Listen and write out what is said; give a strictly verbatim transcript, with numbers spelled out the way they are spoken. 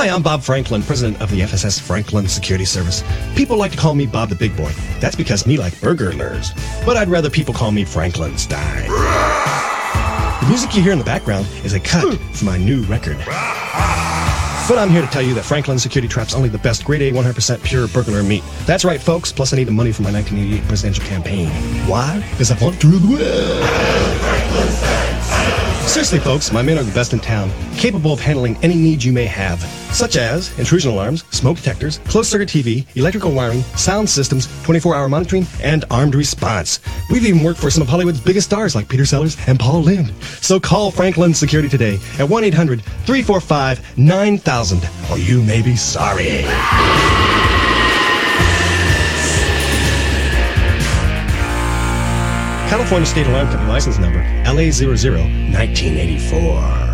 Hi, I'm Bob Franklin, president of the F S S Franklin Security Service. People like to call me Bob the Big Boy. That's because me like burglars. But I'd rather people call me Frankenstein. The music you hear in the background is a cut from my new record. But I'm here to tell you that Franklin Security Trap's only the best grade A one hundred percent pure burglar meat. That's right, folks. Plus, I need the money for my nineteen eighty-eight presidential campaign. Why? Because I want to rule the world. Seriously, folks, my men are the best in town, capable of handling any needs you may have, such as intrusion alarms, smoke detectors, closed-circuit T V, electrical wiring, sound systems, twenty-four hour monitoring, and armed response. We've even worked for some of Hollywood's biggest stars like Peter Sellers and Paul Lynde. So call Franklin Security today at one eight hundred, three four five, nine thousand, or you may be sorry. California State Alarm Company license number L A zero zero nineteen eighty-four.